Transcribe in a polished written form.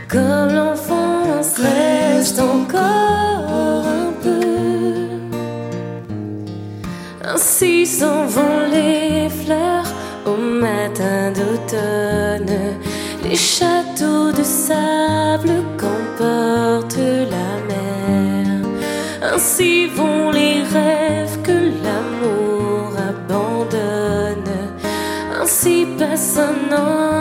comme l'enfance reste encore un peu. Ainsi s'en vont les fleurs au matin d'automne, les châteaux de sable qu'emporte la mer. Ainsi vont les rêves que l'amour abandonne. Ainsi passe un an